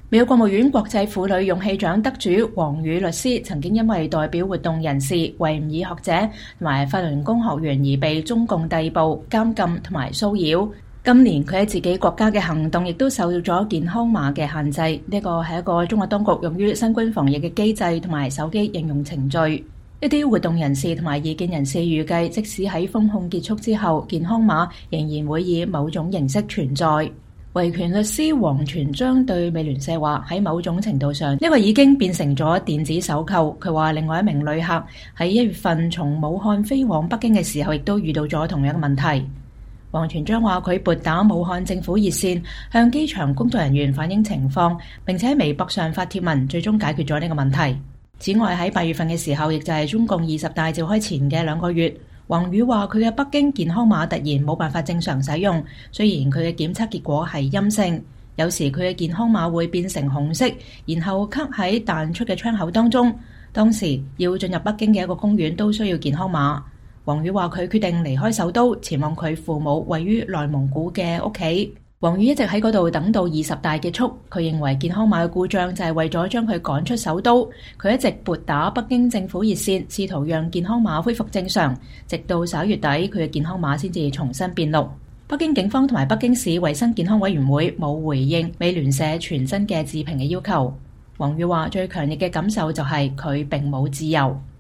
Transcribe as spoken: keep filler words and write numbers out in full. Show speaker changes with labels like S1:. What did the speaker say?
S1: 美國國務院國際婦女勇氣獎得主王宇律師曾經因為代表活動人士、維吾爾學者同埋法輪功學員而被中共逮捕、監禁同埋騷擾。今年佢喺自己國家嘅行動亦都受到咗健康碼嘅限制，呢個係一個中國當局用於新冠防疫嘅機制同埋手機應用程序。一啲活動人士同埋異見人士預計，即使喺封控結束之後，健康碼仍然會以某種形式存在。維權律師王全璋對美聯社話：喺某種程度上，呢個已經變成咗電子手銬。佢話另外一名旅客喺一月份從武漢飛往北京嘅時候，亦都遇到咗同樣嘅問題。王全璋話佢撥打武漢政府熱線，向機場工作人員反映情況，並且喺微博上發帖文，最終解決咗呢個問題。此外，喺八月份嘅時候，亦就係中共二十大召開前嘅兩個月，王宇話佢嘅北京健康碼突然冇辦法正常使用，雖然佢嘅檢測結果係陰性，有時佢嘅健康碼會變成紅色，然後刻喺彈出嘅窗口當中。當時要進入北京嘅一個公園都需要健康碼。王宇話佢決定離開首都，前往佢父母位於內蒙古嘅屋企。王宇一直喺嗰度等到二十大結束。佢認為健康碼嘅故障就係為咗將佢趕出首都。佢一直撥打北京政府熱線，試圖讓健康碼恢復正常，直到十一月底，佢嘅健康碼先至重新變綠。北京警方同埋北京市衛生健康委員會冇回應美聯社傳真嘅置評嘅要求。王宇話最強烈嘅感受就係佢並冇自由。